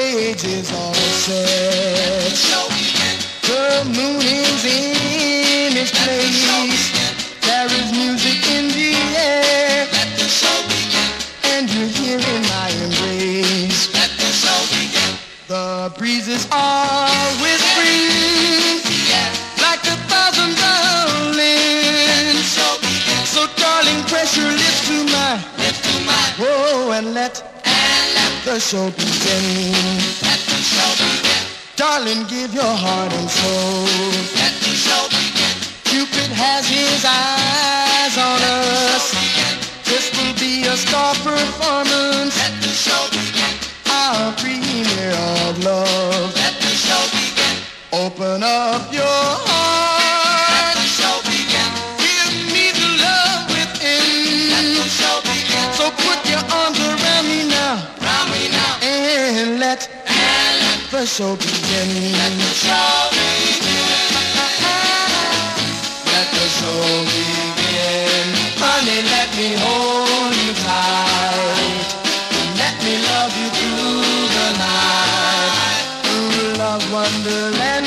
stage is all set. The moon is in its place. There is music in the air. And you're here in my embrace. The breezes are whispering like 1,000 violins. So darling, press your lips to mine. Oh, and let the show begin. Darling, give your heart and soul. Cupid has his eyes on us. This will be a star performance. Our premiere of love. Open up your heart. Give me the love within. So put your arms around me now. And let the show begin. Let the show begin. Honey, let me hold you tight. Let me love you through the night. Through love wonderland.